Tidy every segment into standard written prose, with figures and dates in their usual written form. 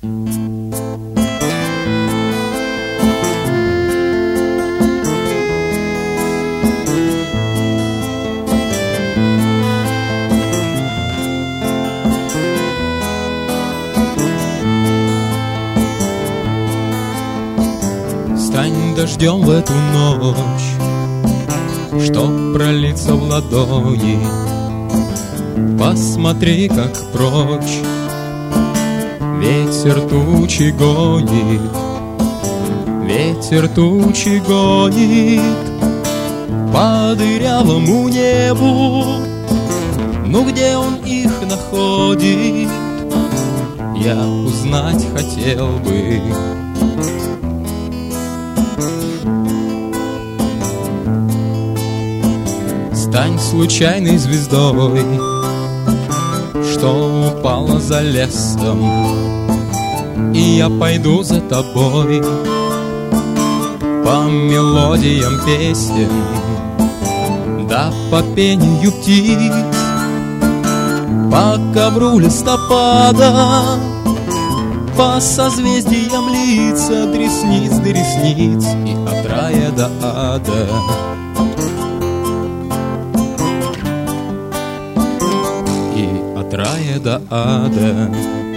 Стань дождем в эту ночь, что пролиться в ладони. Посмотри, как прочь ветер тучи гонит, ветер тучи гонит по дырявому небу. Ну где он их находит, я узнать хотел бы. Стань случайной звездой, что упала за лесом, и я пойду за тобой по мелодиям песен, да по пению птиц, по ковру листопада, по созвездиям лиц, от ресниц до ресниц и от рая до ада. От рая до ада.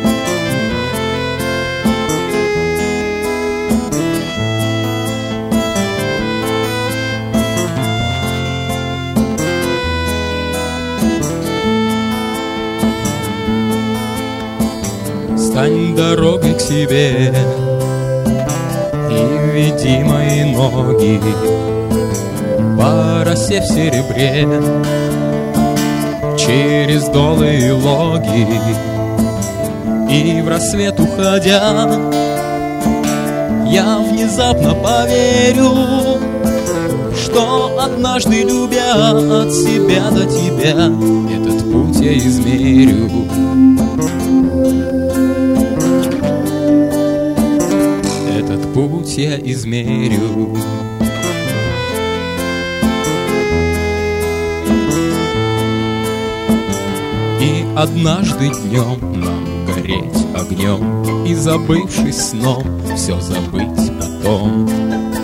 Стань дорогой к себе и веди мои ноги по росе в серебре, через долы и логи, и в рассвет уходя, я внезапно поверю, что однажды, любя от себя до тебя, этот путь я измерю. Этот путь я измерю. И однажды днем нам гореть огнем, и, забывшись сном, все забыть потом.